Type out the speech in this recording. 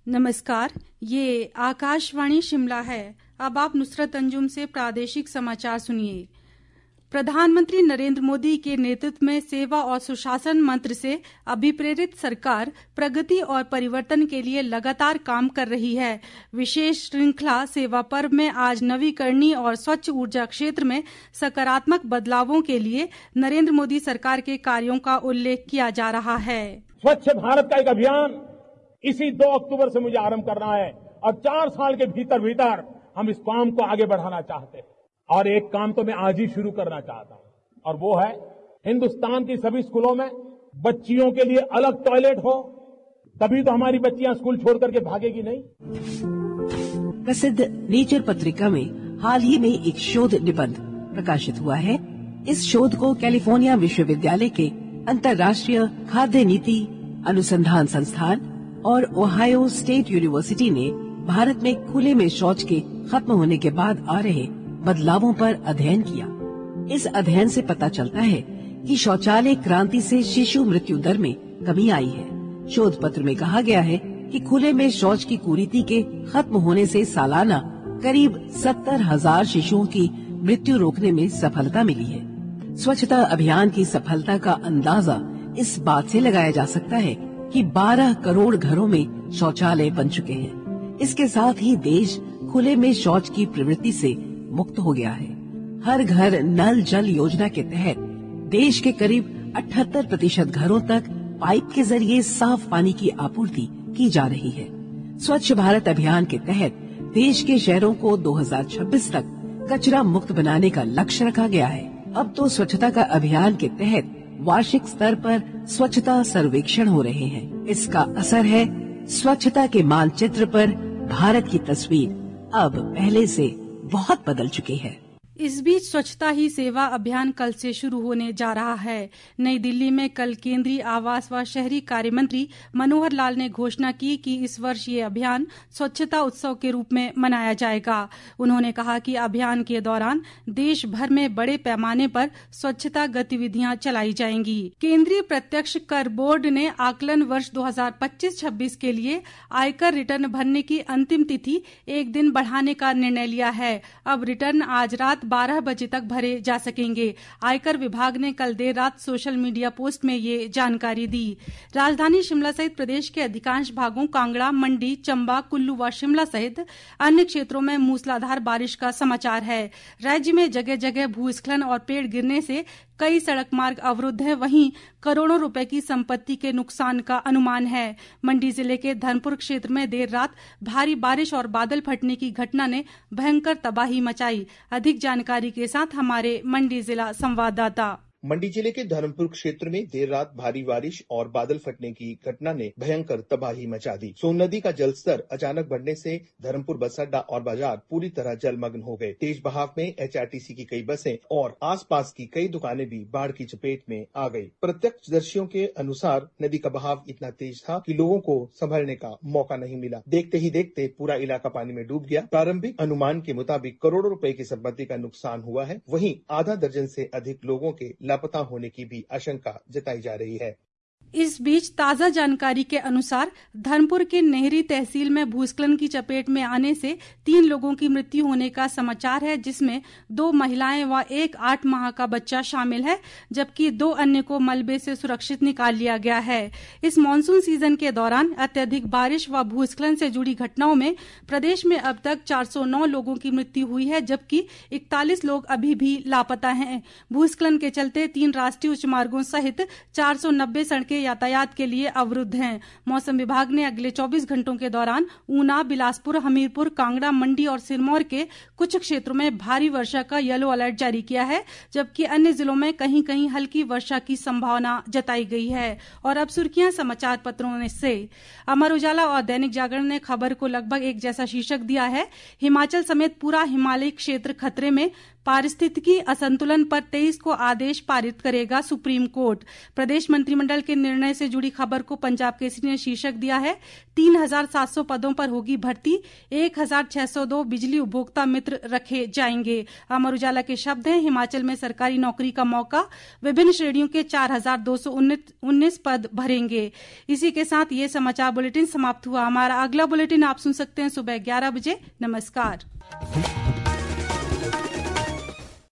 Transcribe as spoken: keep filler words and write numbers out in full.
नमस्कार, ये आकाशवाणी शिमला है। अब आप नुसरत अंजुम से प्रादेशिक समाचार सुनिए। प्रधानमंत्री नरेंद्र मोदी के नेतृत्व में सेवा और सुशासन मंत्र से अभिप्रेरित सरकार प्रगति और परिवर्तन के लिए लगातार काम कर रही है। विशेष श्रृंखला सेवा पर्व में आज नवीकरणीय और स्वच्छ ऊर्जा क्षेत्र में सकारात्मक बदलावों के लिए नरेंद्र मोदी सरकार के कार्यों का उल्लेख किया जा रहा है। स्वच्छ भारत का एक अभियान इसी दो अक्टूबर से मुझे आरंभ करना है और चार साल के भीतर भीतर हम इस काम को आगे बढ़ाना चाहते हैं। और एक काम तो मैं आज ही शुरू करना चाहता हूं और वो है हिंदुस्तान की सभी स्कूलों में बच्चियों के लिए अलग टॉयलेट हो, तभी तो हमारी बच्चियां स्कूल छोड़ करके भागेगी नहीं। प्रसिद्ध नेचर पत्रिका में हाल ही में एक शोध निबंध प्रकाशित हुआ है। इस शोध को कैलिफोर्निया विश्वविद्यालय के अंतर्राष्ट्रीय खाद्य नीति अनुसंधान संस्थान और ओहायो स्टेट यूनिवर्सिटी ने भारत में खुले में शौच के खत्म होने के बाद आ रहे बदलावों पर अध्ययन किया। इस अध्ययन से पता चलता है कि शौचालय क्रांति से शिशु मृत्यु दर में कमी आई है। शोध पत्र में कहा गया है कि खुले में शौच की कुरीति के खत्म होने से सालाना करीब सत्तर हजार शिशुओं की मृत्यु रोकने में सफलता मिली है। स्वच्छता अभियान की सफलता का अंदाजा इस बात से लगाया जा सकता है कि बारह करोड़ घरों में शौचालय बन चुके हैं। इसके साथ ही देश खुले में शौच की प्रवृत्ति से मुक्त हो गया है। हर घर नल जल योजना के तहत देश के करीब अठहत्तर प्रतिशत घरों तक पाइप के जरिए साफ पानी की आपूर्ति की जा रही है। स्वच्छ भारत अभियान के तहत देश के शहरों को दो हज़ार छब्बीस तक कचरा मुक्त बनाने का लक्ष्य रखा गया है। अब तो स्वच्छता का अभियान के तहत वार्षिक स्तर पर स्वच्छता सर्वेक्षण हो रहे हैं। इसका असर है स्वच्छता के मानचित्र पर भारत की तस्वीर अब पहले से बहुत बदल चुकी है। इस बीच स्वच्छता ही सेवा अभियान कल से शुरू होने जा रहा है। नई दिल्ली में कल केंद्रीय आवास व शहरी कार्य मंत्री मनोहर लाल ने घोषणा की कि इस वर्ष ये अभियान स्वच्छता उत्सव के रूप में मनाया जाएगा। उन्होंने कहा कि अभियान के दौरान देश भर में बड़े पैमाने पर स्वच्छता गतिविधियां चलाई जाएंगी। केंद्रीय प्रत्यक्ष कर बोर्ड ने आकलन वर्ष दो हज़ार पच्चीस छब्बीस के लिए आयकर रिटर्न भरने की अंतिम तिथि एक दिन बढ़ाने का निर्णय लिया है। अब रिटर्न आज रात बारह बजे तक भरे जा सकेंगे। आयकर विभाग ने कल देर रात सोशल मीडिया पोस्ट में ये जानकारी दी। राजधानी शिमला सहित प्रदेश के अधिकांश भागों कांगड़ा, मंडी, चंबा, कुल्लू व शिमला सहित अन्य क्षेत्रों में मूसलाधार बारिश का समाचार है। राज्य में जगह जगह भूस्खलन और पेड़ गिरने से कई सड़क मार्ग अवरुद्ध है। वहीं करोड़ों रुपए की संपत्ति के नुकसान का अनुमान है। मंडी जिले के धर्मपुर क्षेत्र में देर रात भारी बारिश और बादल फटने की घटना ने भयंकर तबाही मचाई। अधिक जानकारी के साथ हमारे मंडी जिला संवाददाता। मंडी जिले के धर्मपुर क्षेत्र में देर रात भारी बारिश और बादल फटने की घटना ने भयंकर तबाही मचा दी। सोन नदी का जलस्तर अचानक बढ़ने से धर्मपुर बस अड्डा और बाजार पूरी तरह जलमग्न हो गए। तेज बहाव में एचआरटीसी की कई बसें और आसपास की कई दुकानें भी बाढ़ की चपेट में आ गई। प्रत्यक्षदर्शियों के अनुसार नदी का बहाव इतना तेज था कि लोगों को संभलने का मौका नहीं मिला। देखते ही देखते पूरा इलाका पानी में डूब गया। प्रारंभिक अनुमान के मुताबिक करोड़ों रुपए की संपत्ति का नुकसान हुआ है। वहीं आधा दर्जन से अधिक लोगों के लापता होने की भी आशंका जताई जा रही है। इस बीच ताजा जानकारी के अनुसार धर्मपुर के नेहरी तहसील में भूस्खलन की चपेट में आने से तीन लोगों की मृत्यु होने का समाचार है, जिसमें दो महिलाएं व एक आठ माह का बच्चा शामिल है, जबकि दो अन्य को मलबे से सुरक्षित निकाल लिया गया है। इस मानसून सीजन के दौरान अत्यधिक बारिश व भूस्खलन से जुड़ी घटनाओं में प्रदेश में अब तक चार सौ नौ लोगों की मृत्यु हुई है, जबकि इकतालीस लोग अभी भी लापता हैं। भूस्खलन के चलते तीन राष्ट्रीय उच्च मार्गों सहित चार सौ नब्बे सड़कें यातायात के लिए अवरुद्ध हैं। मौसम विभाग ने अगले चौबीस घंटों के दौरान ऊना, बिलासपुर, हमीरपुर, कांगड़ा, मंडी और सिरमौर के कुछ क्षेत्रों में भारी वर्षा का येलो अलर्ट जारी किया है, जबकि अन्य जिलों में कहीं कहीं हल्की वर्षा की संभावना जताई गई है। और अब सुर्खियां समाचार पत्रों से। अमर उजाला और दैनिक जागरण ने खबर को लगभग एक जैसा शीर्षक दिया है, हिमाचल समेत पूरा हिमालयी क्षेत्र खतरे में, पारिस्थितिकी असंतुलन पर तेईस को आदेश पारित करेगा सुप्रीम कोर्ट। प्रदेश मंत्रिमंडल के निर्णय से जुड़ी खबर को पंजाब केसरी ने शीर्षक दिया है, तीन हजार सात सौ पदों पर होगी भर्ती, एक हजार छह सौ दो बिजली उपभोक्ता मित्र रखे जाएंगे। अमर उजाला के शब्द हैं, हिमाचल में सरकारी नौकरी का मौका, विभिन्न श्रेणियों के चार हजार दो सौ उन्नीस पद भरेंगे। इसी के साथ ये समाचार बुलेटिन समाप्त हुआ। हमारा अगला बुलेटिन आप सुन सकते हैं सुबह ग्यारह बजे। नमस्कार।